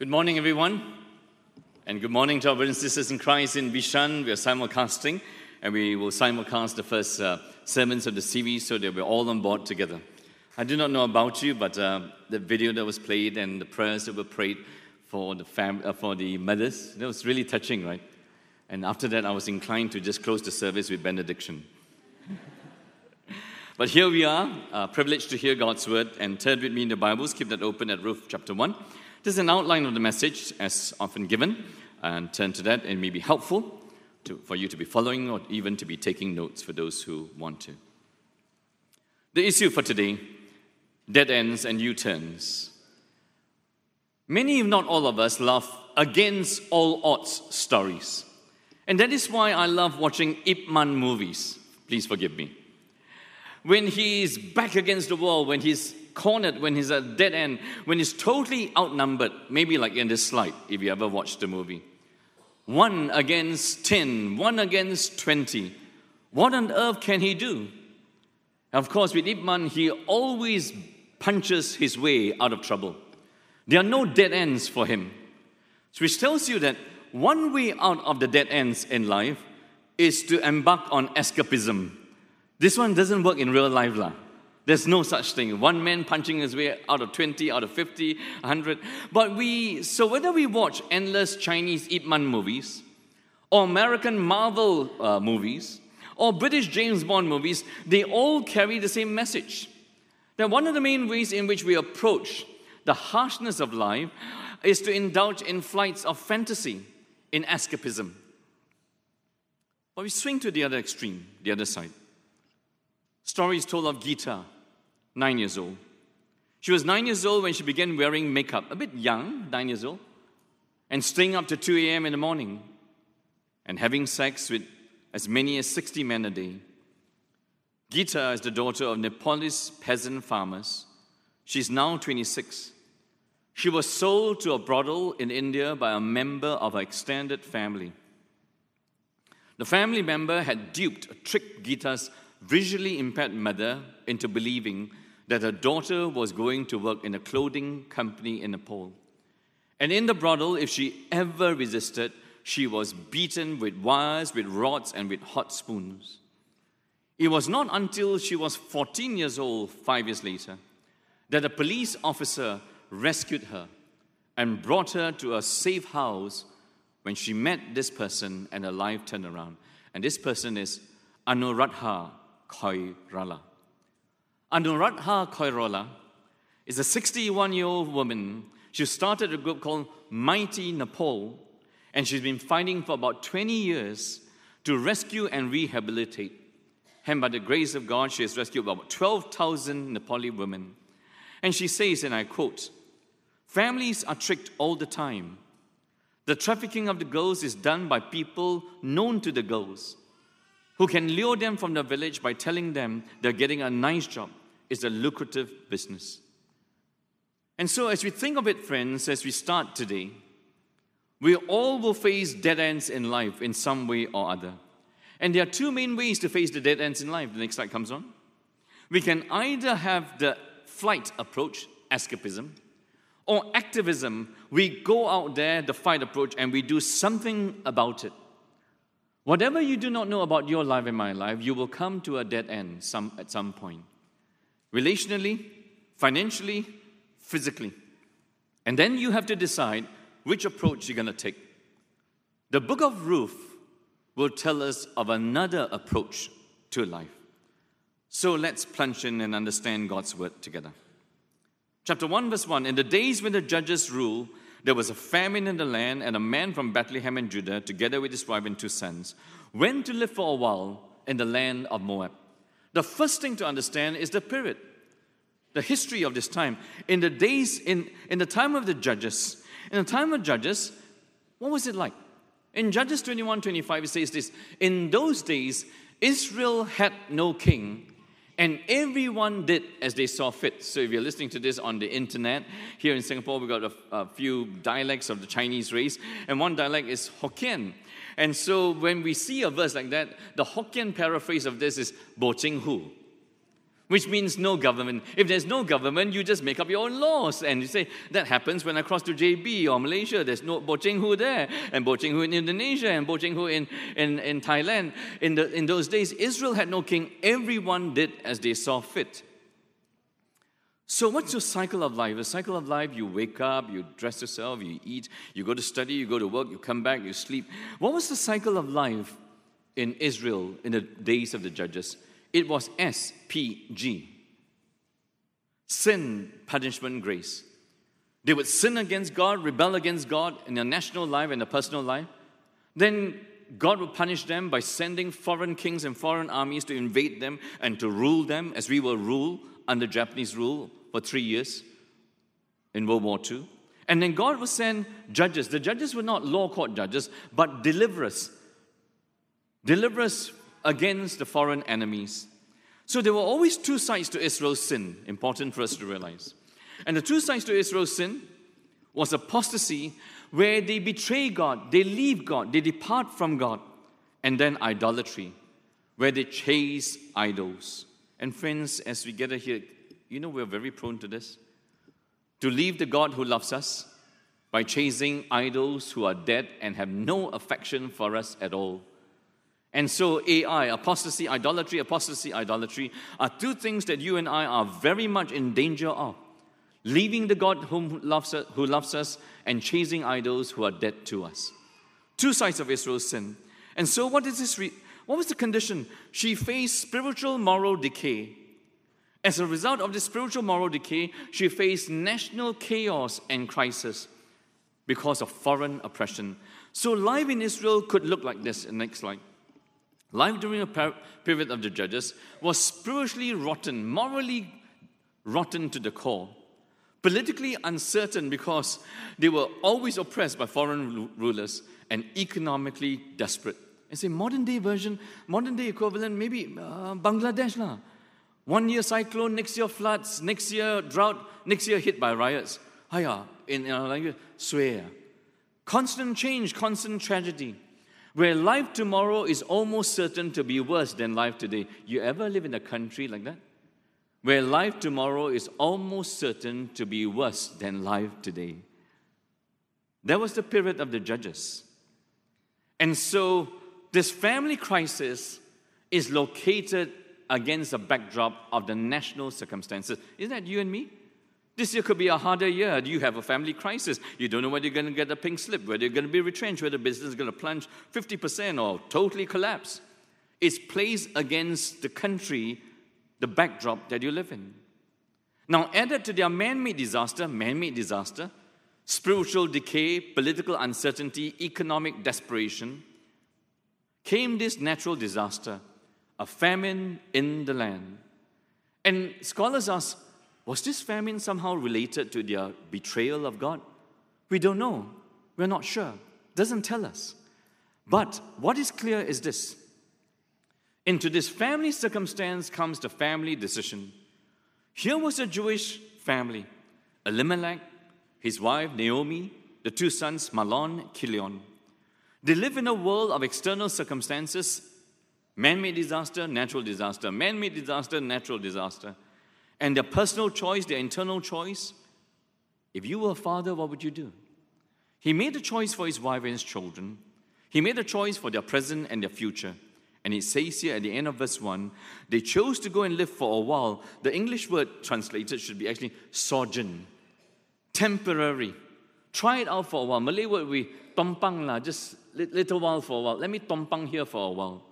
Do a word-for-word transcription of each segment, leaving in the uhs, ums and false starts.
Good morning, everyone. And good morning to our brothers and sisters in Christ in Bishan. We are simulcasting, and we will simulcast the first uh, sermons of the series so that we're all on board together. I do not know about you, but uh, the video that was played and the prayers that were prayed for the fam- uh, for the mothers, that was really touching, right? And after that, I was inclined to just close the service with benediction. But here we are, uh, privileged to hear God's word, and turn with me in the Bibles. Keep that open at Ruth chapter one. This is an outline of the message, as often given, and turn to that, and it may be helpful to, for you to be following or even to be taking notes for those who want to. The issue for today, dead ends and U-turns. Many, if not all of us, love against all odds stories. And that is why I love watching Ip Man movies. Please forgive me. When he's back against the wall, when he's cornered, when he's at dead end, when he's totally outnumbered, maybe like in this slide, if you ever watched the movie. One against ten, one against twenty. What on earth can he do? Of course, with Ip Man, he always punches his way out of trouble. There are no dead ends for him. Which tells you that one way out of the dead ends in life is to embark on escapism. This one doesn't work in real life, lah. There's no such thing. One man punching his way out of twenty, out of fifty, one hundred. But we, so whether we watch endless Chinese Ip Man movies, or American Marvel uh, movies, or British James Bond movies, they all carry the same message. Now, one of the main ways in which we approach the harshness of life is to indulge in flights of fantasy, in escapism. But we swing to the other extreme, the other side. Story is told of Gita, nine years old. She was nine years old when she began wearing makeup, a bit young, nine years old, and staying up to two a.m. in the morning and having sex with as many as sixty men a day. Gita is the daughter of Nepalese peasant farmers. She's now twenty-six. She was sold to a brothel in India by a member of her extended family. The family member had duped, tricked Gita's visually impaired mother into believing that her daughter was going to work in a clothing company in Nepal. And in the brothel, if she ever resisted, she was beaten with wires, with rods, and with hot spoons. It was not until she was fourteen years old, five years later, that a police officer rescued her and brought her to a safe house when she met this person and her life turned around. And this person is Anuradha Koirala. Anuradha Koirala is a sixty-one-year-old woman. She started a group called Mighty Nepal, and she's been fighting for about twenty years to rescue and rehabilitate. And by the grace of God, she has rescued about twelve thousand Nepali women. And she says, and I quote, "Families are tricked all the time. The trafficking of the girls is done by people known to the girls, who can lure them from the village by telling them they're getting a nice job. It's a lucrative business." And so as we think of it, friends, as we start today, we all will face dead ends in life in some way or other. And there are two main ways to face the dead ends in life. The next slide comes on. We can either have the flight approach, escapism, or activism. We go out there, the fight approach, and we do something about it. Whatever you do not know about your life and my life, you will come to a dead end some, at some point. Relationally, financially, physically. And then you have to decide which approach you're going to take. The book of Ruth will tell us of another approach to life. So let's plunge in and understand God's word together. Chapter one, verse one. In the days when the judges ruled, there was a famine in the land, and a man from Bethlehem in Judah, together with his wife and two sons, went to live for a while in the land of Moab. The first thing to understand is the period, the history of this time. In the days, in, in the time of the judges, in the time of judges, what was it like? In Judges twenty-one twenty-five, it says this: "In those days, Israel had no king, and everyone did as they saw fit." So if you're listening to this on the internet, here in Singapore, we've got a, a few dialects of the Chinese race, and one dialect is Hokkien. And so when we see a verse like that, the Hokkien paraphrase of this is Bo Ching Hu, which means no government. If there's no government, you just make up your own laws. And you say, that happens when I cross to J B or Malaysia. There's no Bo Cheng Hu there, and Bo Cheng Hu in Indonesia, and Bo Cheng Hu in, in, in Thailand. In, the, in those days, Israel had no king. Everyone did as they saw fit. So what's your cycle of life? A cycle of life, you wake up, you dress yourself, you eat, you go to study, you go to work, you come back, you sleep. What was the cycle of life in Israel in the days of the judges? It was S P G. Sin, punishment, grace. They would sin against God, rebel against God in their national life and their personal life. Then God would punish them by sending foreign kings and foreign armies to invade them and to rule them as we were ruled under Japanese rule for three years in World War Two. And then God would send judges. The judges were not law court judges, but deliverers. Deliverers against the foreign enemies. So there were always two sides to Israel's sin, important for us to realize. And the two sides to Israel's sin was apostasy, where they betray God, they leave God, they depart from God, and then idolatry, where they chase idols. And friends, as we gather here, you know we're very prone to this. To leave the God who loves us by chasing idols who are dead and have no affection for us at all. And so A I, apostasy, idolatry, apostasy, idolatry, are two things that you and I are very much in danger of. Leaving the God whom loves us, who loves us and chasing idols who are dead to us. Two sides of Israel's sin. And so what is this? Re- what was the condition? She faced spiritual moral decay. As a result of this spiritual moral decay, she faced national chaos and crisis because of foreign oppression. So life in Israel could look like this. Next slide. Life during a per- period of the judges was spiritually rotten, morally rotten to the core. Politically uncertain because they were always oppressed by foreign rulers, and economically desperate. And say modern day version, modern day equivalent, maybe uh, Bangladesh lah. One year cyclone, next year floods, next year drought, next year hit by riots. Haya, in our language, swear. Constant change, constant tragedy. Where life tomorrow is almost certain to be worse than life today. You ever live in a country like that? Where life tomorrow is almost certain to be worse than life today. That was the period of the judges. And so this family crisis is located against a backdrop of the national circumstances. Isn't that you and me? This year could be a harder year. You have a family crisis. You don't know whether you're going to get a pink slip, whether you're going to be retrenched, whether the business is going to plunge fifty percent or totally collapse. It's placed against the country, the backdrop that you live in. Now, added to their man-made disaster, man-made disaster, spiritual decay, political uncertainty, economic desperation, came this natural disaster, a famine in the land. And scholars ask, was this famine somehow related to their betrayal of God? We don't know. We're not sure. Doesn't tell us. But what is clear is this. Into this family circumstance comes the family decision. Here was a Jewish family. Elimelech, his wife Naomi, the two sons Mahlon, Chilion. They live in a world of external circumstances. Man-made disaster, natural disaster. Man-made disaster, natural disaster. And their personal choice, their internal choice. If you were a father, what would you do? He made a choice for his wife and his children. He made a choice for their present and their future. And it says here at the end of verse one, they chose to go and live for a while. The English word translated should be actually sojourn. Temporary. Try it out for a while. Malay word we tompang lah, just little while for a while. Let me tompang here for a while.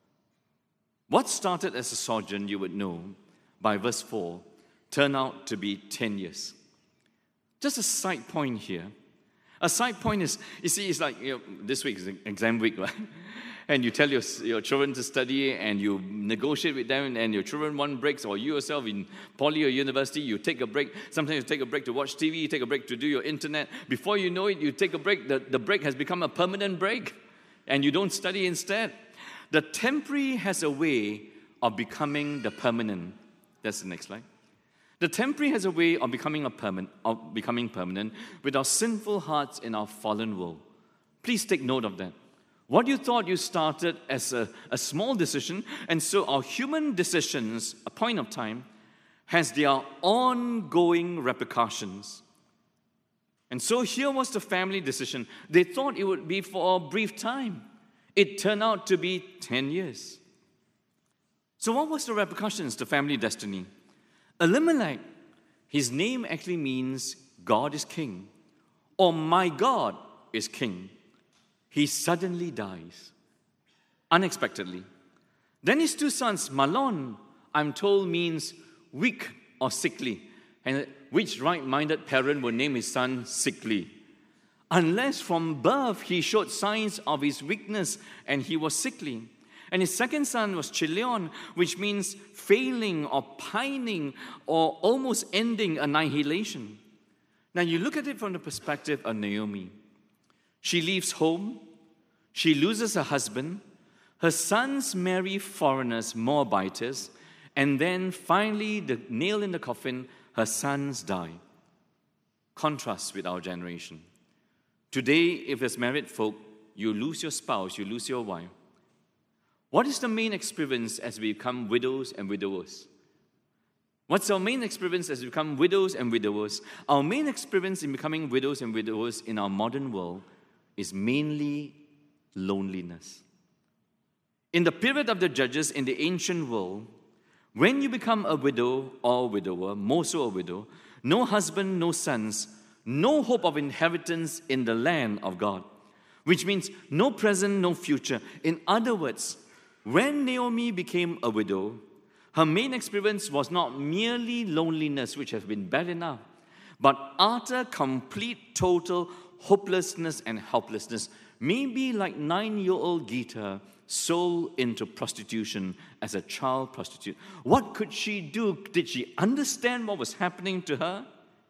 What started as a sojourn, you would know, by verse four, turned out to be ten years. Just a side point here. A side point is, you see, it's like, you know, this week is exam week, right? And you tell your, your children to study and you negotiate with them and your children want breaks, or you yourself in poly or university, you take a break. Sometimes you take a break to watch T V, you take a break to do your internet. Before you know it, you take a break. The, the break has become a permanent break and you don't study instead. The temporary has a way of becoming the permanent. That's the next slide. The temporary has a way of becoming a permanent, of becoming permanent with our sinful hearts in our fallen world. Please take note of that. What you thought you started as a, a small decision, and so our human decisions, a point of time, has their ongoing repercussions. And so here was the family decision. They thought it would be for a brief time. It turned out to be ten years. So what was the repercussions, the family destiny? Elimelech, his name actually means God is king, or my God is king. He suddenly dies, unexpectedly. Then his two sons, Mahlon, I'm told means weak or sickly. And which right-minded parent would name his son sickly? Unless from birth he showed signs of his weakness and he was sickly. And his second son was Chilion, which means failing or pining or almost ending, annihilation. Now you look at it from the perspective of Naomi. She leaves home, she loses her husband, her sons marry foreigners, Moabites, and then finally, the nail in the coffin, her sons die. Contrast with our generation. Today, if as married folk, you lose your spouse, you lose your wife. What is the main experience as we become widows and widowers? What's our main experience as we become widows and widowers? Our main experience in becoming widows and widowers in our modern world is mainly loneliness. In the period of the judges in the ancient world, when you become a widow or widower, more so a widow, no husband, no sons, no hope of inheritance in the land of God, which means no present, no future. In other words, when Naomi became a widow, her main experience was not merely loneliness, which has been bad enough, but utter, complete, total hopelessness and helplessness. Maybe like nine-year-old Gita, sold into prostitution as a child prostitute. What could she do? Did she understand what was happening to her?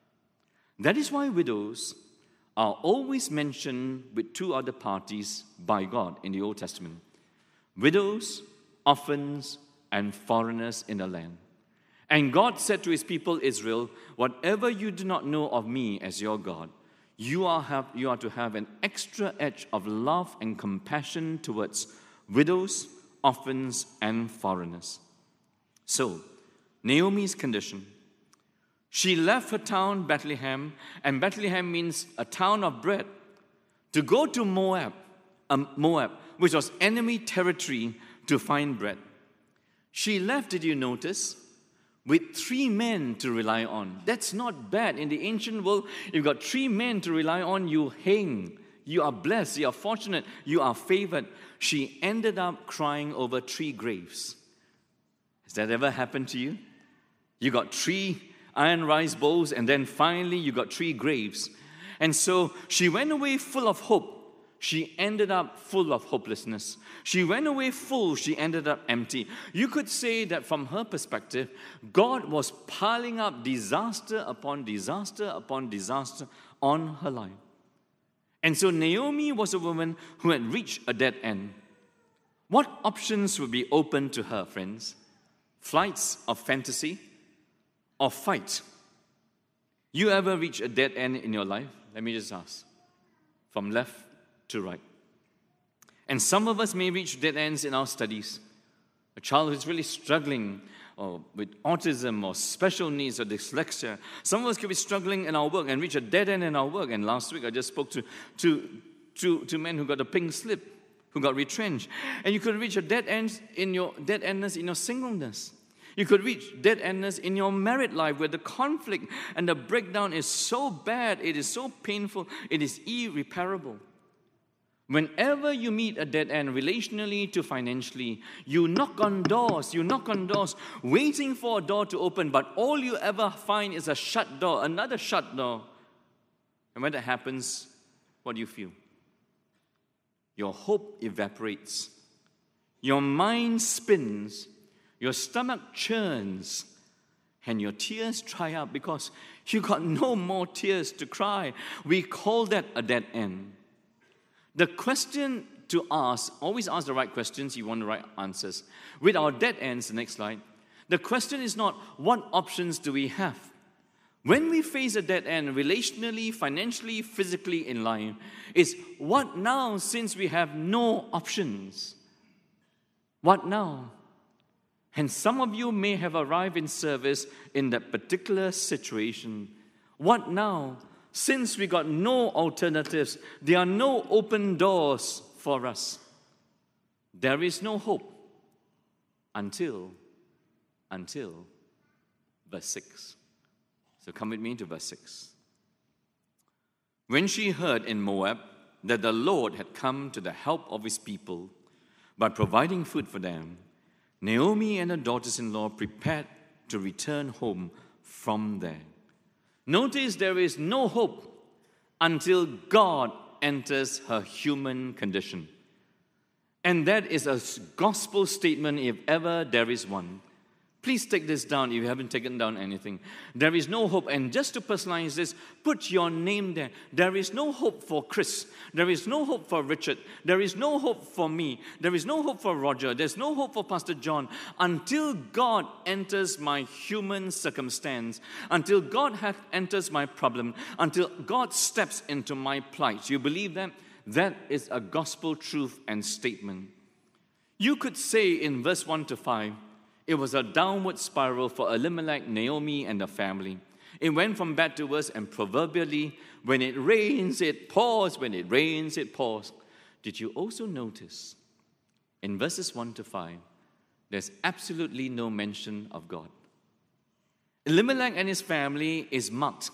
That is why widows are always mentioned with two other parties by God in the Old Testament. Widows, orphans, and foreigners in the land. And God said to his people Israel, whatever you do not know of me as your God, you are, have, you are to have an extra edge of love and compassion towards widows, orphans, and foreigners. So, Naomi's condition. She left her town, Bethlehem, and Bethlehem means a town of bread, to go to Moab, um, Moab, which was enemy territory, to find bread. She left, did you notice, with three men to rely on. That's not bad. In the ancient world, you've got three men to rely on, you hang. You are blessed, you are fortunate, you are favored. She ended up crying over three graves. Has that ever happened to you? You got three iron rice bowls, and then finally you got three graves. And so she went away full of hope. She ended up full of hopelessness. She went away full, she ended up empty. You could say that from her perspective, God was piling up disaster upon disaster upon disaster on her life. And so Naomi was a woman who had reached a dead end. What options would be open to her, friends? Flights of fantasy or fight? You ever reach a dead end in your life? Let me just ask. From left to right. And some of us may reach dead ends in our studies. A child who's really struggling or with autism or special needs or dyslexia. Some of us could be struggling in our work and reach a dead end in our work. And last week I just spoke to two, two, two men who got a pink slip, who got retrenched. And you could reach a dead end in your dead endness in your singleness. You could reach dead endness in your married life where the conflict and the breakdown is so bad, it is so painful, it is irreparable. Whenever you meet a dead end relationally to financially, you knock on doors, you knock on doors, waiting for a door to open, but all you ever find is a shut door, another shut door. And when that happens, what do you feel? Your hope evaporates. Your mind spins. Your stomach churns. And your tears dry up because you got no more tears to cry. We call that a dead end. The question to ask, always ask the right questions, you want the right answers. With our dead ends, the next slide, the question is not, what options do we have? When we face a dead end, relationally, financially, physically in life, is what now since we have no options? What now? And some of you may have arrived in service in that particular situation. What now? Since we got no alternatives, there are no open doors for us. There is no hope until, until verse six. So come with me to verse six. When she heard in Moab that the Lord had come to the help of his people by providing food for them, Naomi and her daughters-in-law prepared to return home from there. Notice there is no hope until God enters her human condition. And that is a gospel statement if ever there is one. Please take this down if you haven't taken down anything. There is no hope. And just to personalize this, put your name there. There is no hope for Chris. There is no hope for Richard. There is no hope for me. There is no hope for Roger. There's no hope for Pastor John until God enters my human circumstance, until God hath enters my problem, until God steps into my plight. You believe that? That is a gospel truth and statement. You could say in verse one to five, it was a downward spiral for Elimelech, Naomi, and the family. It went from bad to worse, and proverbially, when it rains, it pours. When it rains, it pours. Did you also notice in verses one to five, there's absolutely no mention of God? Elimelech and his family is marked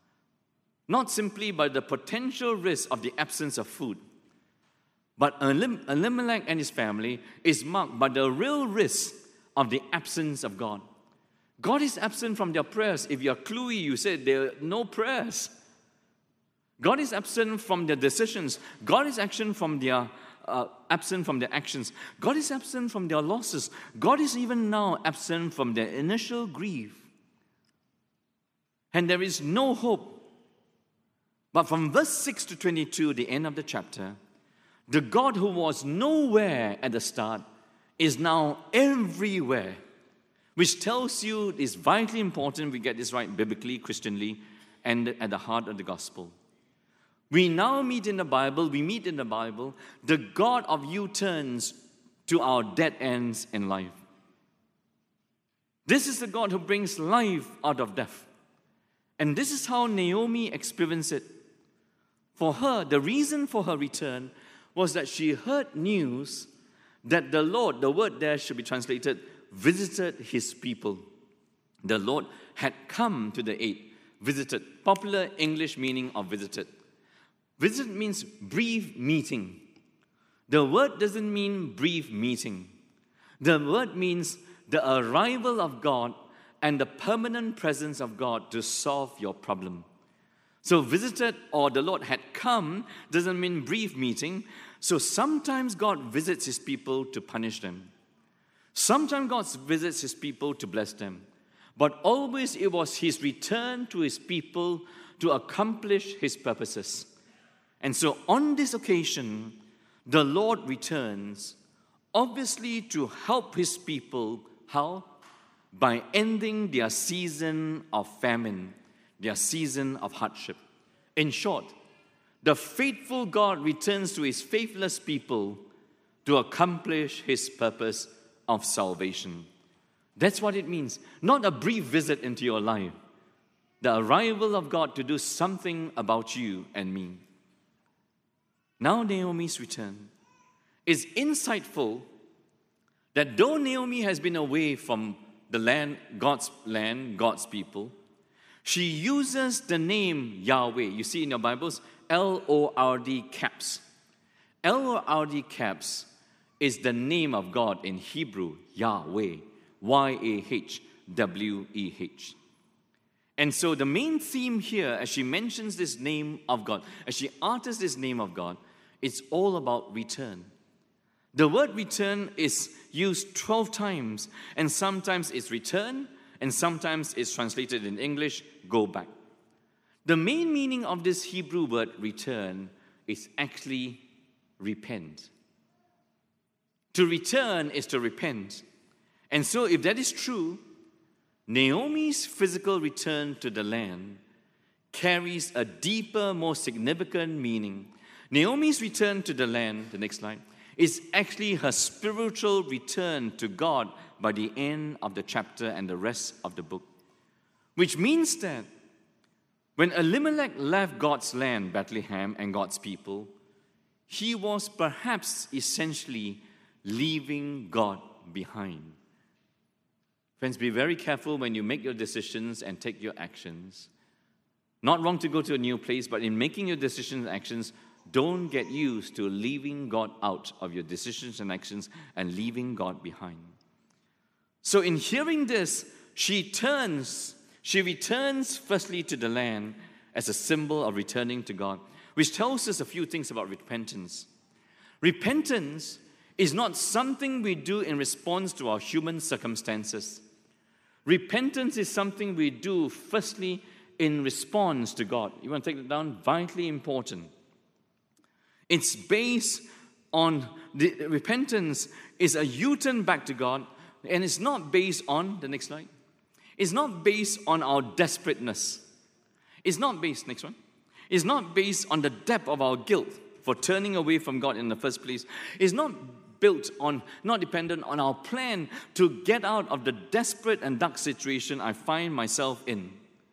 not simply by the potential risk of the absence of food, but Elim- Elimelech and his family is marked by the real risk of the absence of God. God is absent from their prayers. If you're cluey, you say there are no prayers. God is absent from their decisions. God is absent from their uh, absent from their actions. God is absent from their losses. God is even now absent from their initial grief. And there is no hope. But from verse six to twenty-two, the end of the chapter, the God who was nowhere at the start is now everywhere, which tells you it's vitally important we get this right biblically, Christianly, and at the heart of the gospel. We now meet in the Bible, we meet in the Bible, the God of U-turns to our dead ends in life. This is the God who brings life out of death. And this is how Naomi experienced it. For her, the reason for her return was that she heard news that the Lord, the word there should be translated, visited his people. The Lord had come to the aid, visited. Popular English meaning of visited. Visit means brief meeting. The word doesn't mean brief meeting. The word means the arrival of God and the permanent presence of God to solve your problem. So visited or the Lord had come doesn't mean brief meeting. So sometimes God visits his people to punish them. Sometimes God visits his people to bless them. But always it was his return to his people to accomplish his purposes. And so on this occasion, the Lord returns, obviously to help his people. How? By ending their season of famine, their season of hardship. In short, the faithful God returns to his faithless people to accomplish his purpose of salvation. That's what it means. Not a brief visit into your life. The arrival of God to do something about you and me. Now Naomi's return is insightful that though Naomi has been away from the land, God's land, God's people, she uses the name Yahweh. You see in your Bibles, L O R D caps. L O R D caps is the name of God in Hebrew, Yahweh, Y A H W E H. And so the main theme here, as she mentions this name of God, as she utters this name of God, it's all about return. The word return is used twelve times, and sometimes it's return, and sometimes it's translated in English, go back. The main meaning of this Hebrew word return is actually repent. To return is to repent. And so if that is true, Naomi's physical return to the land carries a deeper, more significant meaning. Naomi's return to the land, the next slide, is actually her spiritual return to God by the end of the chapter and the rest of the book. Which means that when Elimelech left God's land, Bethlehem, and God's people, he was perhaps essentially leaving God behind. Friends, be very careful when you make your decisions and take your actions. Not wrong to go to a new place, but in making your decisions and actions, don't get used to leaving God out of your decisions and actions and leaving God behind. So in hearing this, she turns, she returns firstly to the land as a symbol of returning to God, which tells us a few things about repentance. Repentance is not something we do in response to our human circumstances. Repentance is something we do firstly in response to God. You want to take that down? Vitally important. It's based on, the repentance is a U-turn back to God, and it's not based on, the next slide, it's not based on our desperateness. It's not based, next one, it's not based on the depth of our guilt for turning away from God in the first place. It's not built on, not dependent on our plan to get out of the desperate and dark situation I find myself in.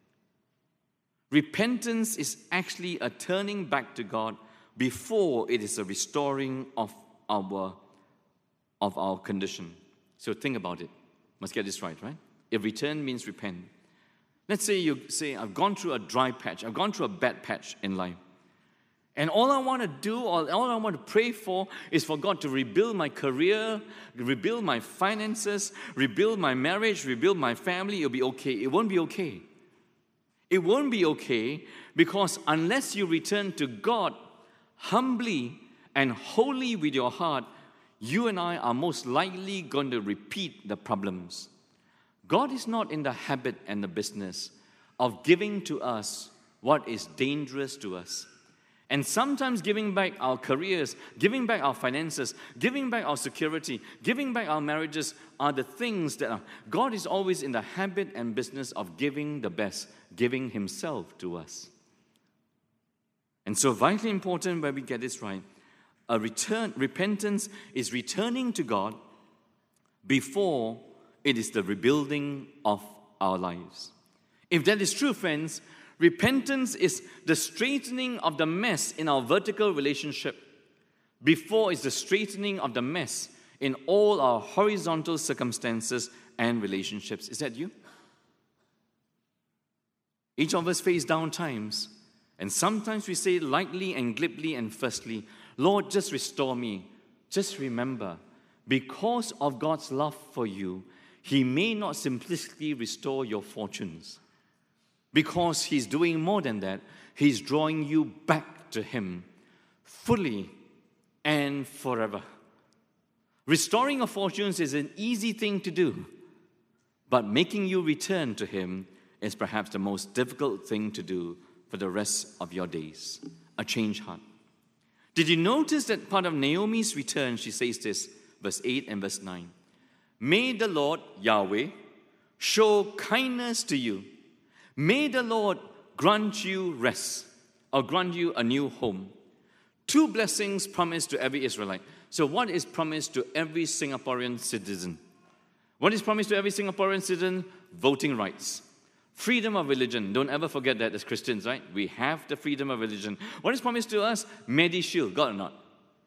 Repentance is actually a turning back to God before it is a restoring of our, of our condition. So think about it. Must get this right, right? If return means repent. Let's say you say, I've gone through a dry patch. I've gone through a bad patch in life. And all I want to do, or all I want to pray for is for God to rebuild my career, rebuild my finances, rebuild my marriage, rebuild my family. It'll be okay. It won't be okay. It won't be okay because unless you return to God humbly and wholly with your heart, you and I are most likely going to repeat the problems. God is not in the habit and the business of giving to us what is dangerous to us. And sometimes giving back our careers, giving back our finances, giving back our security, giving back our marriages are the things that are, God is always in the habit and business of giving the best, giving Himself to us. And so vitally important when we get this right, a return, repentance is returning to God before it is the rebuilding of our lives. If that is true, friends, repentance is the straightening of the mess in our vertical relationship before it's the straightening of the mess in all our horizontal circumstances and relationships. Is that you? Each of us face down times, and sometimes we say lightly and glibly and firstly, Lord, just restore me. Just remember, because of God's love for you, He may not simplistically restore your fortunes. Because He's doing more than that, He's drawing you back to Him fully and forever. Restoring your fortunes is an easy thing to do, but making you return to Him is perhaps the most difficult thing to do for the rest of your days. A changed heart. Did you notice that part of Naomi's return, she says this, verse eight and verse nine. May the Lord, Yahweh, show kindness to you. May the Lord grant you rest, or grant you a new home. Two blessings promised to every Israelite. So what is promised to every Singaporean citizen? What is promised to every Singaporean citizen? Voting rights. Freedom of religion. Don't ever forget that as Christians, right? We have the freedom of religion. What is promised to us? MediShield. God or not?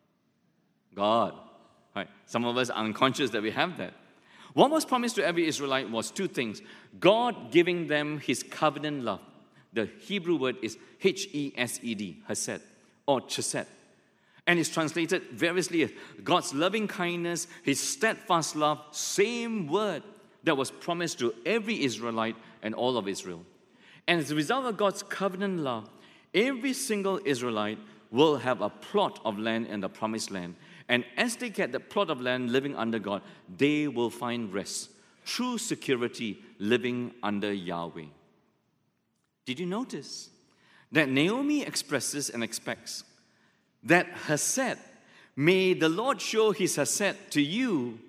God. Right. Some of us are unconscious that we have that. What was promised to every Israelite was two things. God giving them His covenant love. The Hebrew word is H E S E D, Hesed, or Chesed. And it's translated variously as God's loving kindness, His steadfast love, same word that was promised to every Israelite and all of Israel. And as a result of God's covenant love, every single Israelite will have a plot of land in the promised land. And as they get the plot of land living under God, they will find rest, true security living under Yahweh. Did you notice that Naomi expresses and expects that Hesed, may the Lord show His Hesed to you,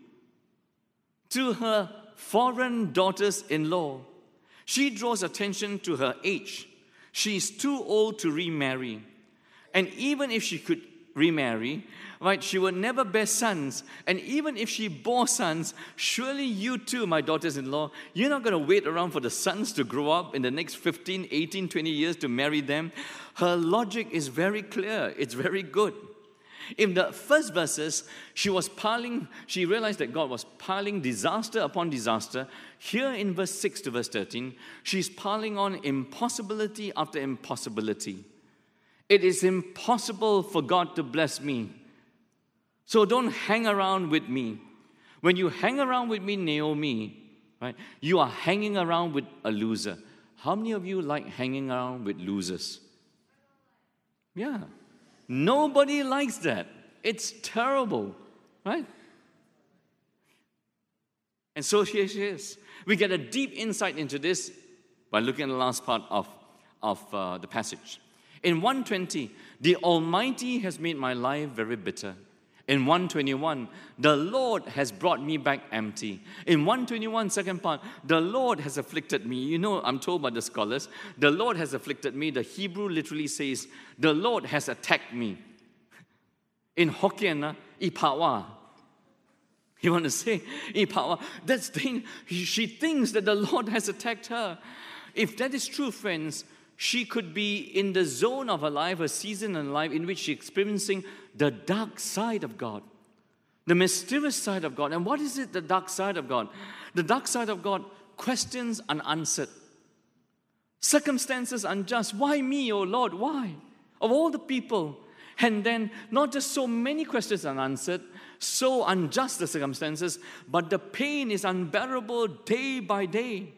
to her foreign daughters-in-law. She draws attention to her age. She is too old to remarry. And even if she could remarry, right, she would never bear sons. And even if she bore sons, surely you too, my daughters-in-law, you're not going to wait around for the sons to grow up in the next fifteen, eighteen, twenty years to marry them. Her logic is very clear. It's very good. In the first verses, she was piling, she realized that God was piling disaster upon disaster. Here in verse six to verse thirteen, she's piling on impossibility after impossibility. It is impossible for God to bless me. So don't hang around with me. When you hang around with me, Naomi, right, you are hanging around with a loser. How many of you like hanging around with losers? Yeah. Nobody likes that. It's terrible, right? And so here she is. We get a deep insight into this by looking at the last part of, of uh, the passage. In one twenty, the Almighty has made my life very bitter. In one twenty-one, the Lord has brought me back empty. In one twenty-one, second part, the Lord has afflicted me. You know, I'm told by the scholars, the Lord has afflicted me. The Hebrew literally says, the Lord has attacked me. In Hokkien, ipawa. You want to say, ipawa? That's the, she thinks that the Lord has attacked her. If that is true, friends, she could be in the zone of her life, a season in life in which she's experiencing the dark side of God, the mysterious side of God. And what is it, the dark side of God? The dark side of God, questions unanswered, circumstances unjust. Why me, oh Lord? Why? Of all the people. And then not just so many questions unanswered, so unjust the circumstances, but the pain is unbearable day by day.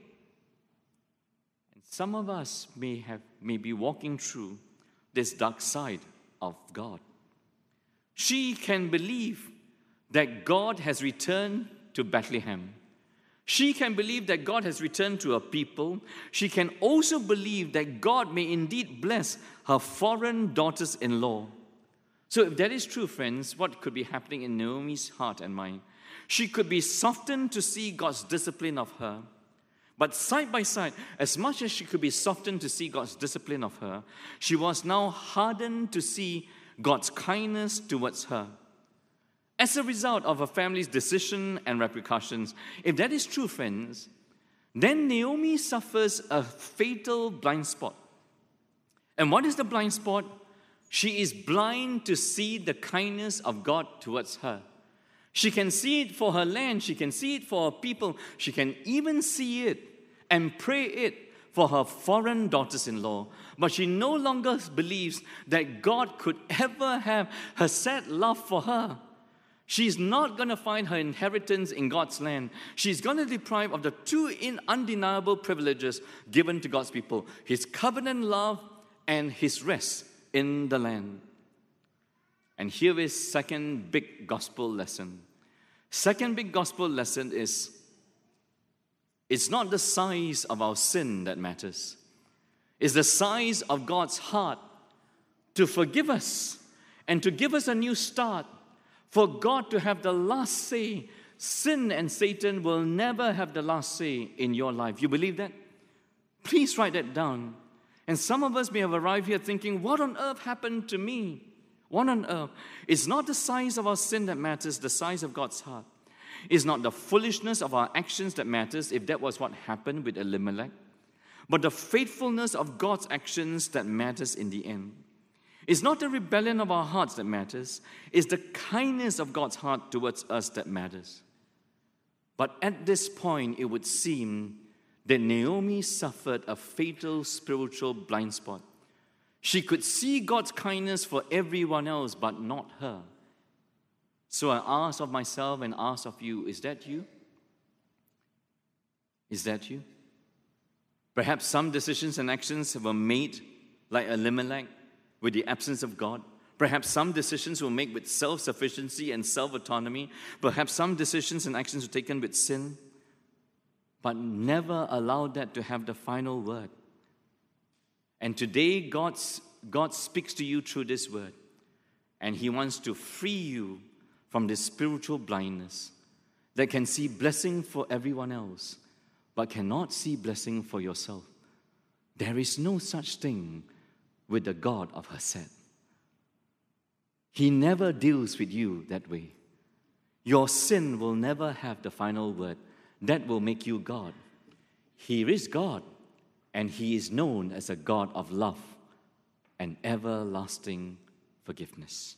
Some of us may have may be walking through this dark side of God. She can believe that God has returned to Bethlehem. She can believe that God has returned to her people. She can also believe that God may indeed bless her foreign daughters-in-law. So if that is true, friends, what could be happening in Naomi's heart and mind? She could be softened to see God's discipline of her. But side by side, as much as she could be softened to see God's discipline of her, she was now hardened to see God's kindness towards her. As a result of her family's decision and repercussions, if that is true, friends, then Naomi suffers a fatal blind spot. And what is the blind spot? She is blind to see the kindness of God towards her. She can see it for her land, she can see it for her people, she can even see it and pray it for her foreign daughters-in-law. But she no longer believes that God could ever have her sad love for her. She's not going to find her inheritance in God's land. She's going to deprive of the two undeniable privileges given to God's people, His covenant love and His rest in the land. And here is second big gospel lesson. Second big gospel lesson is, it's not the size of our sin that matters. It's the size of God's heart to forgive us and to give us a new start. For God to have the last say, sin and Satan will never have the last say in your life. You believe that? Please write that down. And some of us may have arrived here thinking, what on earth happened to me? What on earth? It's not the size of our sin that matters, the size of God's heart. It's not the foolishness of our actions that matters, if that was what happened with Elimelech, but the faithfulness of God's actions that matters in the end. It's not the rebellion of our hearts that matters, it's the kindness of God's heart towards us that matters. But at this point, it would seem that Naomi suffered a fatal spiritual blind spot. She could see God's kindness for everyone else, but not her. So I ask of myself and ask of you, is that you? Is that you? Perhaps some decisions and actions were made like Elimelech with the absence of God. Perhaps some decisions were made with self-sufficiency and self-autonomy. Perhaps some decisions and actions were taken with sin. But never allowed that to have the final word. And today, God's, God speaks to you through this word. And He wants to free you from this spiritual blindness that can see blessing for everyone else, but cannot see blessing for yourself. There is no such thing with the God of Hesed. He never deals with you that way. Your sin will never have the final word. That will make you God. He is God, and He is known as a God of love and everlasting forgiveness.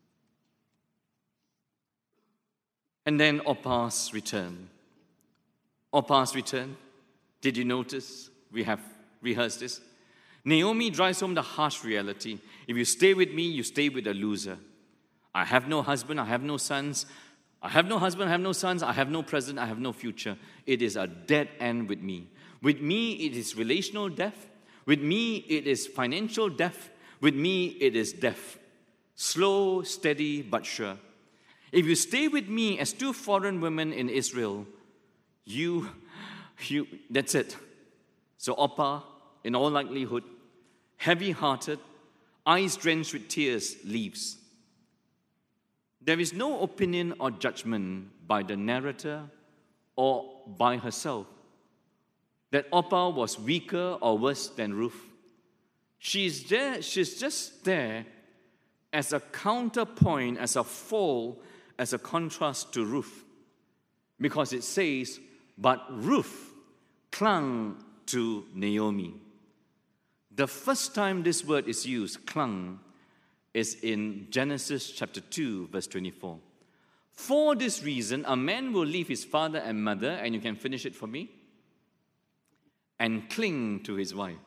And then Orpah's return. Orpah's return. Did you notice? We have rehearsed this. Naomi drives home the harsh reality. If you stay with me, you stay with a loser. I have no husband, I have no sons. I have no husband, I have no sons, I have no present, I have no future. It is a dead end with me. With me, it is relational death. With me, it is financial death. With me, it is death. Slow, steady, but sure. If you stay with me as two foreign women in Israel, you, you, that's it. So Orpah, in all likelihood, heavy-hearted, eyes drenched with tears, leaves. There is no opinion or judgment by the narrator or by herself that Orpah was weaker or worse than Ruth. She's there, she's just there as a counterpoint, as a foil, as a contrast to Ruth. Because it says, but Ruth clung to Naomi. The first time this word is used, clung, is in Genesis chapter two, verse twenty-four. For this reason, a man will leave his father and mother, and you can finish it for me, and cling to his wife.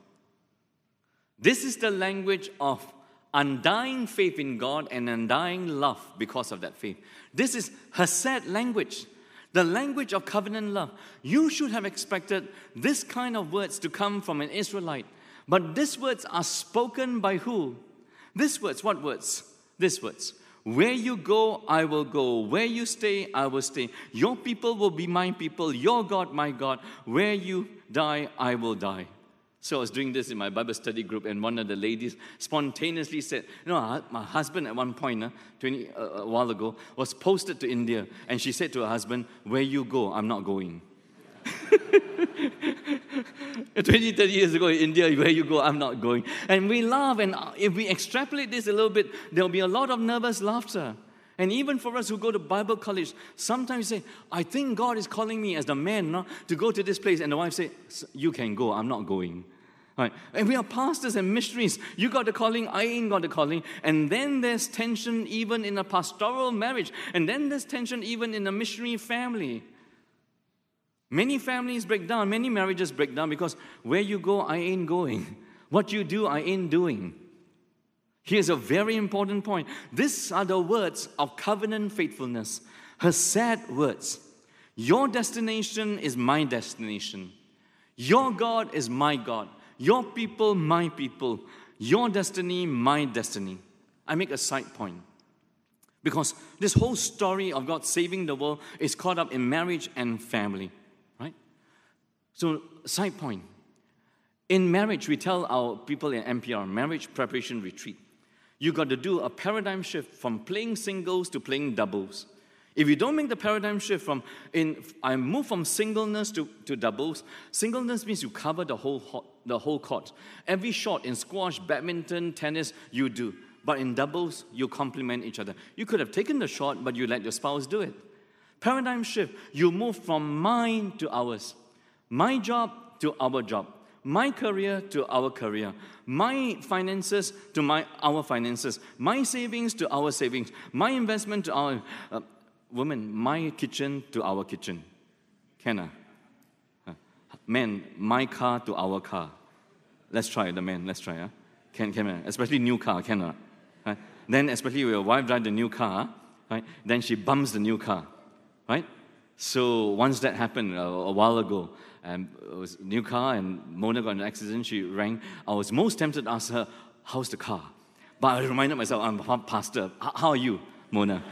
This is the language of undying faith in God and undying love because of that faith. This is Hesed language, the language of covenant love. You should have expected this kind of words to come from an Israelite. But these words are spoken by who? These words, what words? These words. Where you go, I will go. Where you stay, I will stay. Your people will be my people. Your God, my God. Where you die, I will die. So I was doing this in my Bible study group, and one of the ladies spontaneously said, you know, my husband at one point, uh, twenty, uh, a while ago, was posted to India. And she said to her husband, where you go, I'm not going. twenty, thirty years ago in India, where you go, I'm not going. And we laugh, and if we extrapolate this a little bit, there'll be a lot of nervous laughter. And even for us who go to Bible college, sometimes we say, I think God is calling me as the man no, to go to this place. And the wife says, you can go, I'm not going. Right? And we are pastors and missionaries. You got the calling, I ain't got the calling. And then there's tension even in a pastoral marriage. And then there's tension even in a missionary family. Many families break down, many marriages break down because where you go, I ain't going. What you do, I ain't doing. Here's a very important point. These are the words of covenant faithfulness. Hesed words. Your destination is my destination. Your God is my God. Your people, my people. Your destiny, my destiny. I make a side point. Because this whole story of God saving the world is caught up in marriage and family. Right? So, side point. In marriage, we tell our people in M P R, marriage preparation retreat, you got to do a paradigm shift from playing singles to playing doubles. If you don't make the paradigm shift from, in, I move from singleness to, to doubles, singleness means you cover the whole, the whole court. Every shot in squash, badminton, tennis, you do. But in doubles, you complement each other. You could have taken the shot, but you let your spouse do it. Paradigm shift, you move from mine to ours. My job to our job. My career to our career. My finances to my our finances. My savings to our savings. My investment to our... Uh, women, my kitchen to our kitchen. Can I? Uh, men, my car to our car. Let's try the men. Let's try. Huh? Can, can, especially new car. Can I? Right? Then especially when your wife drives the new car, right? Then she bumps the new car. Right? So once that happened a, a while ago, and it was a new car, and Mona got in an accident. She rang. I was most tempted to ask her, how's the car? But I reminded myself, I'm a pastor. How are you, Mona?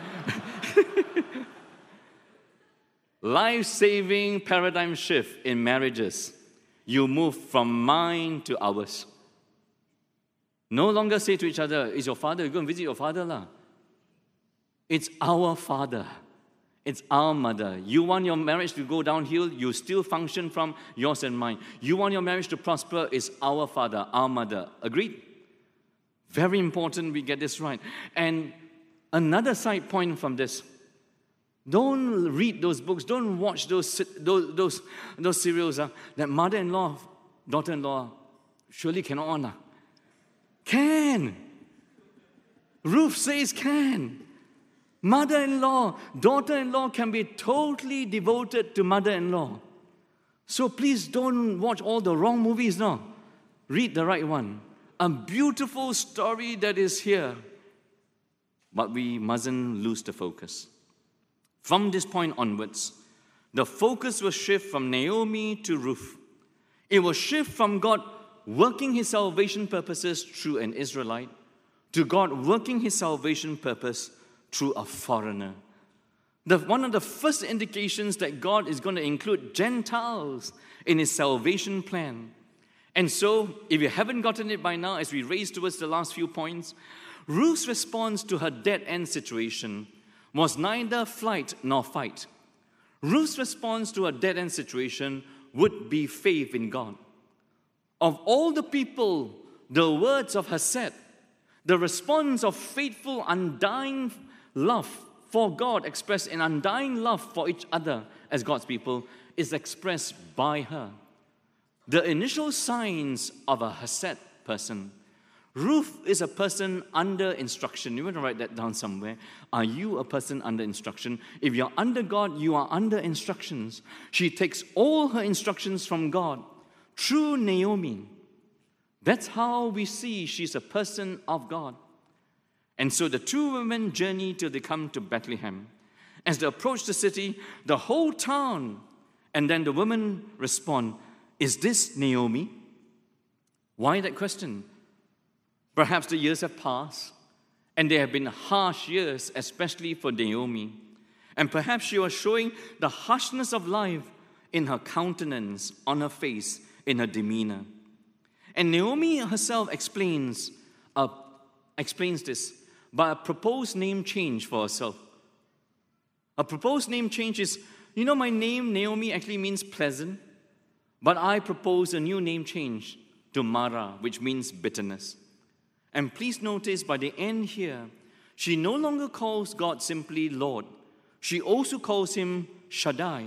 Life-saving paradigm shift in marriages. You move from mine to ours. No longer say to each other, is your father, you go and visit your father lah. It's our father. It's our mother. You want your marriage to go downhill, you still function from yours and mine. You want your marriage to prosper, it's our father, our mother. Agreed? Very important we get this right. And Another side point from this. Don't read those books. Don't watch those those those, those serials uh, that mother-in-law, daughter-in-law surely cannot honor. Can. Ruth says can. Mother-in-law, daughter-in-law can be totally devoted to mother-in-law. So please don't watch all the wrong movies now. Read the right one. A beautiful story that is here. But we mustn't lose the focus. From this point onwards, the focus will shift from Naomi to Ruth. It will shift from God working his salvation purposes through an Israelite to God working his salvation purpose through a foreigner. The, one of the first indications that God is going to include Gentiles in his salvation plan. And so, if you haven't gotten it by now, as we race towards the last few points, Ruth's response to her dead-end situation was neither flight nor fight. Ruth's response to her dead-end situation would be faith in God. Of all the people, the words of Hesed, the response of faithful, undying love for God, expressed in undying love for each other as God's people, is expressed by her. The initial signs of a Hesed person. Ruth is a person under instruction. You want to write that down somewhere. Are you a person under instruction? If you're under God, you are under instructions. She takes all her instructions from God through Naomi. That's how we see she's a person of God. And so the two women journey till they come to Bethlehem. As they approach the city, the whole town, and then the women respond, "Is this Naomi?" Why that question? Perhaps the years have passed, and they have been harsh years, especially for Naomi. And perhaps she was showing the harshness of life in her countenance, on her face, in her demeanor. And Naomi herself explains, uh, explains this by a proposed name change for herself. A proposed name change is, you know, my name, Naomi, actually means pleasant, but I propose a new name change to Mara, which means bitterness. And please notice by the end here, she no longer calls God simply Lord. She also calls him Shaddai.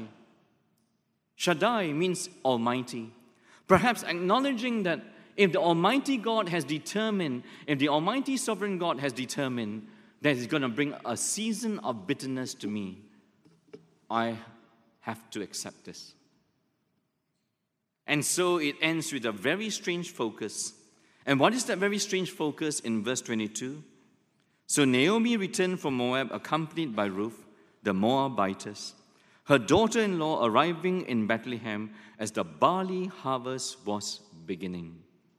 Shaddai means Almighty. Perhaps acknowledging that if the Almighty God has determined, if the Almighty Sovereign God has determined that He's going to bring a season of bitterness to me, I have to accept this. And so it ends with a very strange focus. And what is that very strange focus in verse twenty-two? So Naomi returned from Moab, accompanied by Ruth, the Moabitess, her daughter-in-law, arriving in Bethlehem as the barley harvest was beginning.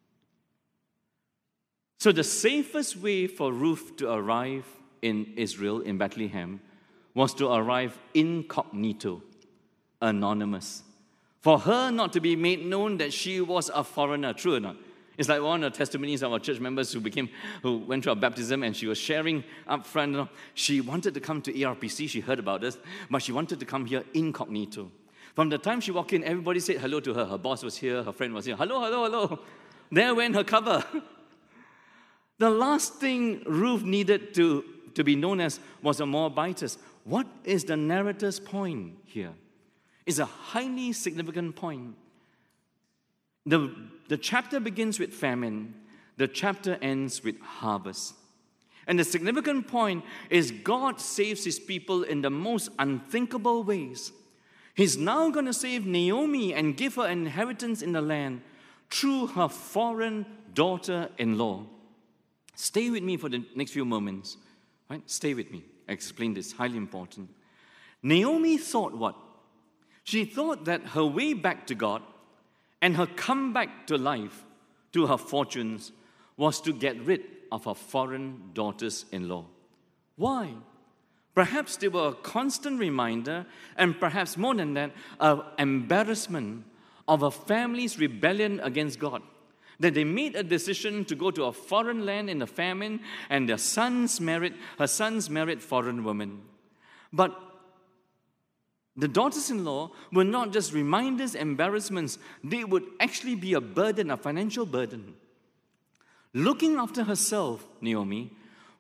So the safest way for Ruth to arrive in Israel, in Bethlehem, was to arrive incognito, anonymous. For her not to be made known that she was a foreigner, true or not? It's like one of the testimonies of our church members who became, who went through our baptism, and she was sharing up front. You know, she wanted to come to E R P C. She heard about us, but she wanted to come here incognito. From the time she walked in, everybody said hello to her. Her boss was here. Her friend was here. Hello, hello, hello. There went her cover. The last thing Ruth needed to, to be known as was a Moabitess. What is the narrator's point here? It's a highly significant point. The, the chapter begins with famine. The chapter ends with harvest. And the significant point is God saves his people in the most unthinkable ways. He's now going to save Naomi and give her inheritance in the land through her foreign daughter-in-law. Stay with me for the next few moments. Right? Stay with me. I explain this. Highly important. Naomi thought what? She thought that her way back to God and her comeback to life, to her fortunes, was to get rid of her foreign daughters-in-law. Why? Perhaps they were a constant reminder, and perhaps more than that, an embarrassment of a family's rebellion against God. That they made a decision to go to a foreign land in the famine, and their sons married, her sons married foreign women. But the daughters-in-law were not just reminders, embarrassments. They would actually be a burden, a financial burden. Looking after herself, Naomi,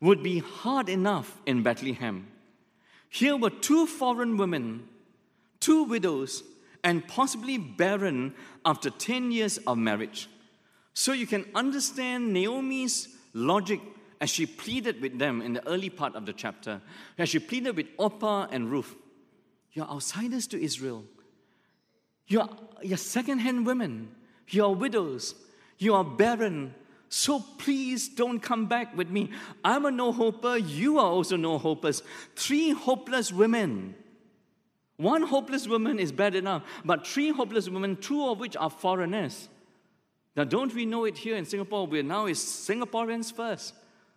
would be hard enough in Bethlehem. Here were two foreign women, two widows, and possibly barren after ten years of marriage. So you can understand Naomi's logic as she pleaded with them in the early part of the chapter, as she pleaded with Orpah and Ruth. You're outsiders to Israel. You're, you're second-hand women. You're widows. You are barren. So please don't come back with me. I'm a no-hoper. You are also no-hopers. Three hopeless women. One hopeless woman is bad enough, but three hopeless women, two of which are foreigners. Now, don't we know it here in Singapore? We're now is Singaporeans first.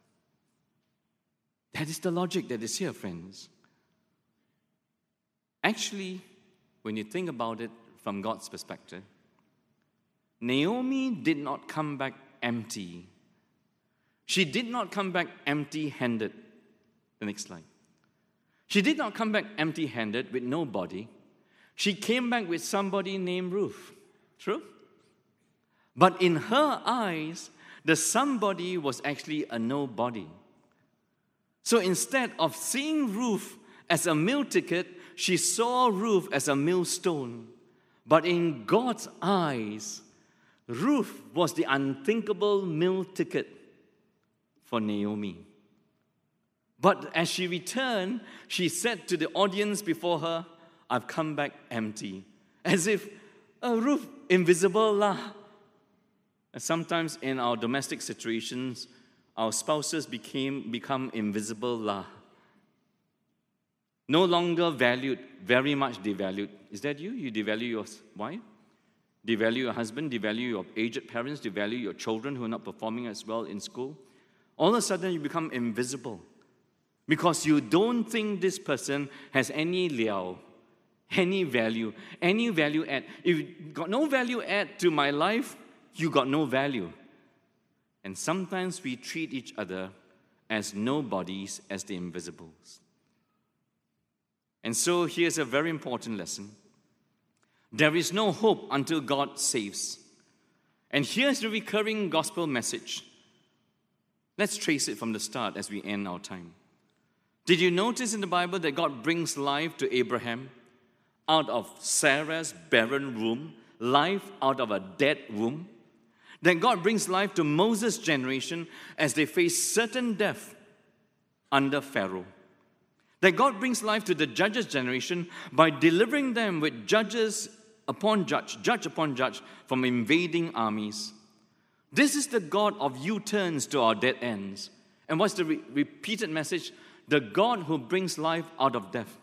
That is the logic that is here, friends. Actually, when you think about it from God's perspective, Naomi did not come back empty. She did not come back empty-handed. The next slide. She did not come back empty-handed with no body. She came back with somebody named Ruth. True? But in her eyes, the somebody was actually a nobody. So instead of seeing Ruth as a meal ticket, she saw Ruth as a millstone. But in God's eyes, Ruth was the unthinkable meal ticket for Naomi. But as she returned, she said to the audience before her, I've come back empty. As if, oh, Ruth, invisible lah. And sometimes in our domestic situations, our spouses became become invisible lah. No longer valued, very much devalued. Is that you? You devalue your wife? Devalue your husband? Devalue your aged parents? Devalue your children who are not performing as well in school? All of a sudden, you become invisible because you don't think this person has any liao, any value, any value add. If you got no value add to my life, you got no value. And sometimes we treat each other as nobodies, as the invisibles. And so here's a very important lesson. There is no hope until God saves. And here's the recurring gospel message. Let's trace it from the start as we end our time. Did you notice in the Bible that God brings life to Abraham out of Sarah's barren womb, life out of a dead womb? That God brings life to Moses' generation as they face certain death under Pharaoh. That God brings life to the judges' generation by delivering them with judges upon judge, judge upon judge from invading armies. This is the God of U-turns to our dead ends. And what's the re- repeated message? The God who brings life out of death.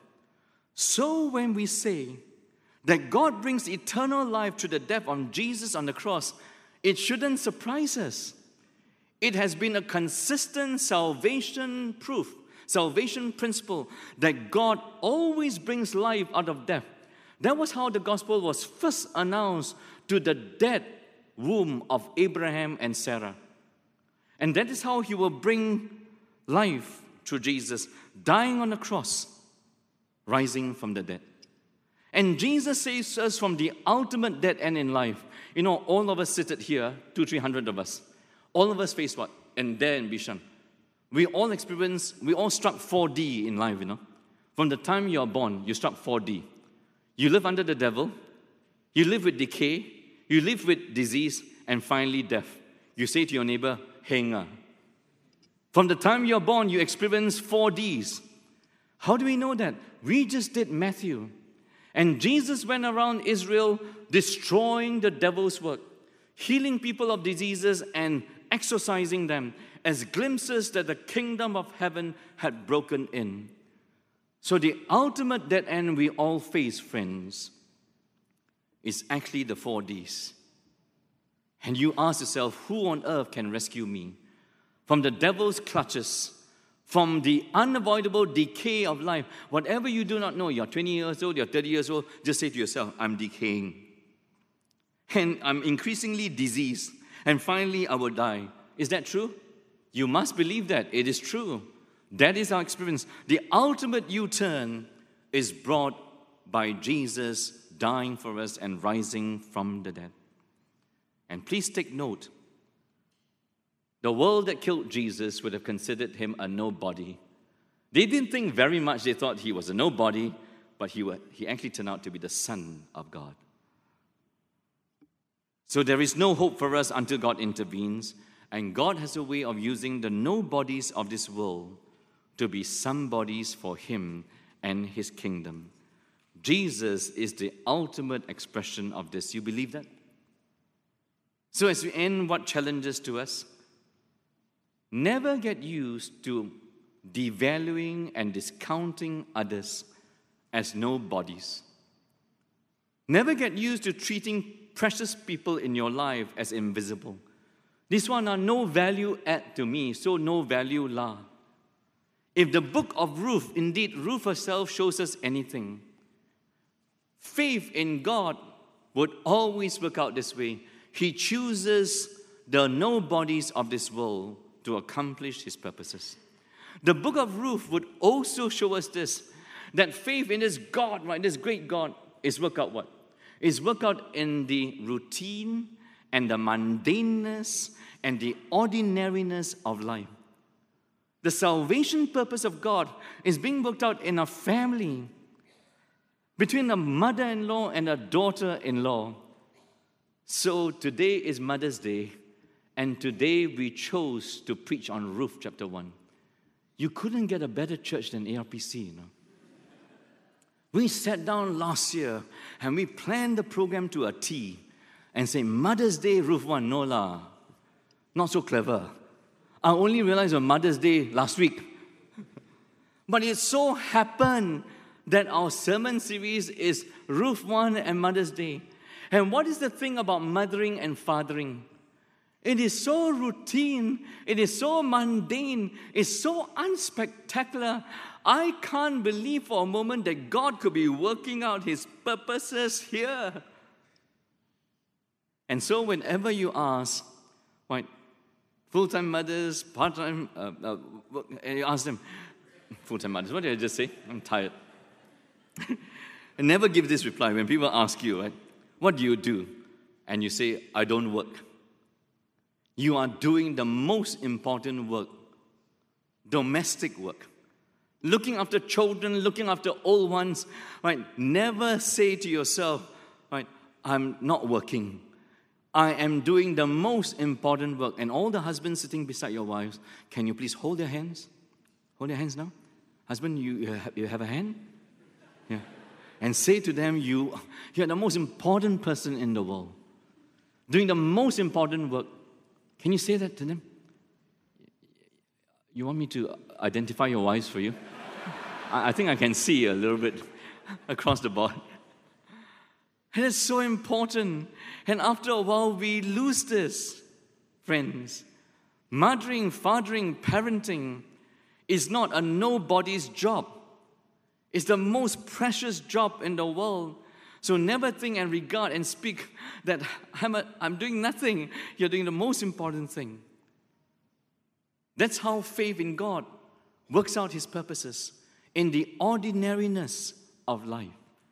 So when we say that God brings eternal life to the death of Jesus on the cross, it shouldn't surprise us. It has been a consistent salvation proof, salvation principle, that God always brings life out of death. That was how the gospel was first announced to the dead womb of Abraham and Sarah. And that is how he will bring life through Jesus, dying on the cross, rising from the dead. And Jesus saves us from the ultimate dead end in life. You know, all of us seated here, two, three hundred of us, all of us face what? And there in Bishan. We all experience, we all struck four D in life, you know. From the time you are born, you struck four D. You live under the devil, you live with decay, you live with disease, and finally death. You say to your neighbor, Henga. From the time you're born, you experience four Ds. How do we know that? We just did Matthew. And Jesus went around Israel destroying the devil's work, healing people of diseases and exorcising them as glimpses that the kingdom of heaven had broken in. So the ultimate dead end we all face, friends, is actually the four Ds. And you ask yourself, who on earth can rescue me from the devil's clutches, from the unavoidable decay of life? Whatever you do not know, you're twenty years old, you're thirty years old, just say to yourself, I'm decaying. And I'm increasingly diseased. And finally, I will die. Is that true? You must believe that. It is true. That is our experience. The ultimate U-turn is brought by Jesus dying for us and rising from the dead. And please take note, the world that killed Jesus would have considered him a nobody. They didn't think very much. They thought he was a nobody, but he, were, he actually turned out to be the Son of God. So there is no hope for us until God intervenes, and God has a way of using the nobodies of this world to be somebodies for him and his kingdom. Jesus is the ultimate expression of this. You believe that? So as we end, what challenges to us? Never get used to devaluing and discounting others as nobodies. Never get used to treating precious people in your life as invisible. This one are no value add to me, so no value la. If the book of Ruth, indeed Ruth herself shows us anything, faith in God would always work out this way. He chooses the nobodies of this world to accomplish his purposes. The book of Ruth would also show us this, that faith in this God, right, this great God, is work out what? Is work out in the routine and the mundaneness and the ordinariness of life. The salvation purpose of God is being worked out in a family, between a mother-in-law and a daughter-in-law. So today is Mother's Day, and today we chose to preach on Ruth chapter one. You couldn't get a better church than A R P C, you know. We sat down last year and we planned the program to a T and say, Mother's Day, Ruth one, no lah. Not so clever. I only realized on Mother's Day last week. But it so happened that our sermon series is Ruth one and Mother's Day. And what is the thing about mothering and fathering? It is so routine, it is so mundane, it's so unspectacular. I can't believe for a moment that God could be working out his purposes here. And so whenever you ask, right, full-time mothers, part-time, uh, uh, and you ask them, full-time mothers, what did I just say? I'm tired. And never give this reply when people ask you, right, what do you do? And you say, I don't work. You are doing the most important work, domestic work. Looking after children, looking after old ones, right? Never say to yourself, right, I'm not working. I am doing the most important work. And all the husbands sitting beside your wives, can you please hold their hands? Hold their hands now. Husband, you, you have a hand? Yeah. And say to them, you, you're the most important person in the world. Doing the most important work. Can you say that to them? You want me to identify your wives for you? I think I can see a little bit across the board. And it's so important. And after a while, we lose this, friends. Mothering, fathering, parenting is not a nobody's job. It's the most precious job in the world. So never think and regard and speak that I'm, a, I'm doing nothing. You're doing the most important thing. That's how faith in God works out his purposes in the ordinariness of life.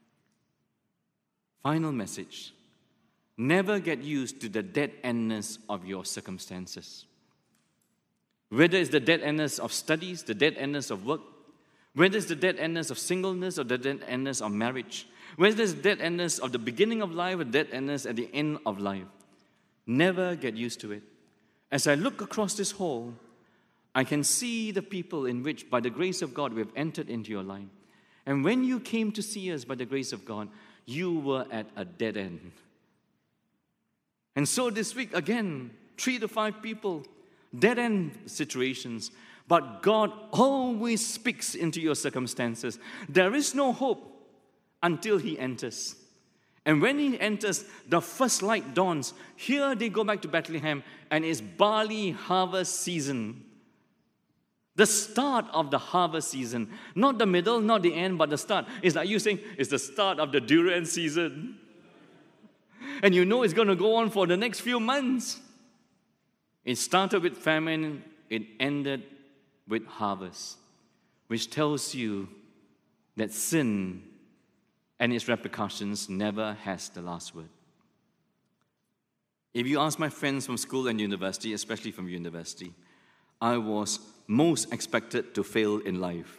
Final message. Never get used to the dead-endness of your circumstances. Whether it's the dead-endness of studies, the dead-endness of work, whether it's the dead-endness of singleness or the dead-endness of marriage, whether it's the dead-endness of the beginning of life or dead-endness at the end of life, never get used to it. As I look across this hall, I can see the people in which, by the grace of God, we have entered into your life. And when you came to see us by the grace of God, you were at a dead end. And so this week, again, three to five people, dead end situations. But God always speaks into your circumstances. There is no hope until he enters. And when he enters, the first light dawns. Here they go back to Bethlehem, and it's barley harvest season. The start of the harvest season. Not the middle, not the end, but the start. It's like you saying, it's the start of the durian season. And you know it's going to go on for the next few months. It started with famine, it ended with harvest, which tells you that sin and its repercussions never has the last word. If you ask my friends from school and university, especially from university, I was most expected to fail in life.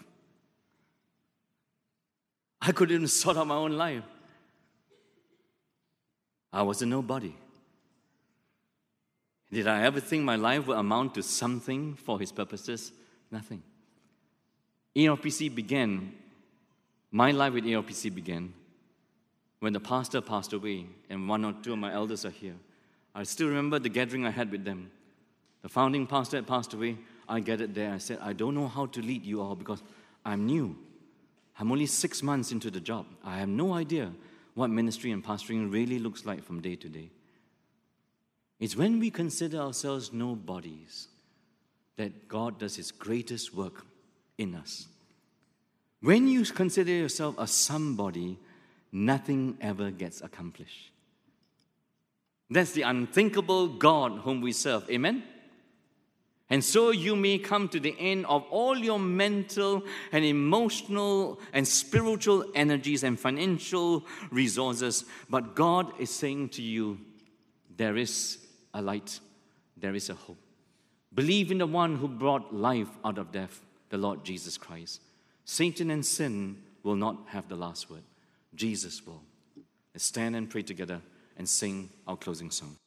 I couldn't even sort out my own life. I was a nobody. Did I ever think my life would amount to something for His purposes? Nothing. A R P C began, my life with A R P C began when the pastor passed away and one or two of my elders are here. I still remember the gathering I had with them. The founding pastor had passed away. I gathered there. I said, I don't know how to lead you all because I'm new. I'm only six months into the job. I have no idea what ministry and pastoring really looks like from day to day. It's when we consider ourselves nobodies that God does His greatest work in us. When you consider yourself a somebody, nothing ever gets accomplished. That's the unthinkable God whom we serve. Amen? And so you may come to the end of all your mental and emotional and spiritual energies and financial resources, but God is saying to you, there is a light, there is a hope. Believe in the one who brought life out of death, the Lord Jesus Christ. Satan and sin will not have the last word. Jesus will. Let's stand and pray together and sing our closing song.